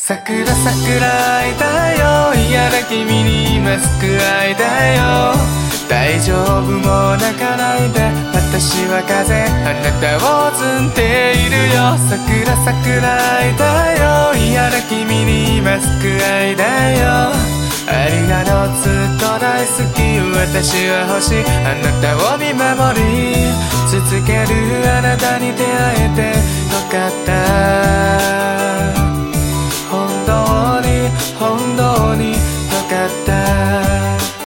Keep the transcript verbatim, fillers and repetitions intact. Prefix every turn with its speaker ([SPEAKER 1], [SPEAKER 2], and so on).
[SPEAKER 1] 桜桜いだよ、嫌だ君にマスク愛だよ。大丈夫もう泣かないで、私は風あなたを摘んでいるよ。桜桜いだよ、嫌だ君にマスク愛だよ。ありがとうずっと大好き、私は欲しいあなたを見守り続ける。あなたに出会えてよかった